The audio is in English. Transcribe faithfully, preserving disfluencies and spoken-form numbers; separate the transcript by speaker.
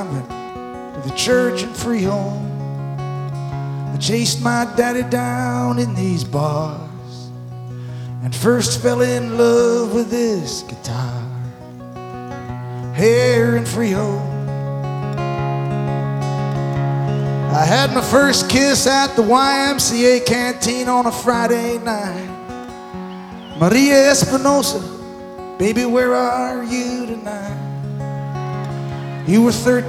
Speaker 1: convent to the church in Freehold. I chased my daddy down in these bars and first fell in love with this guitar here in Freehold. I had my first kiss at the Y M C A canteen on a Friday night. Maria Espinosa, baby, where are you tonight? You were thirteen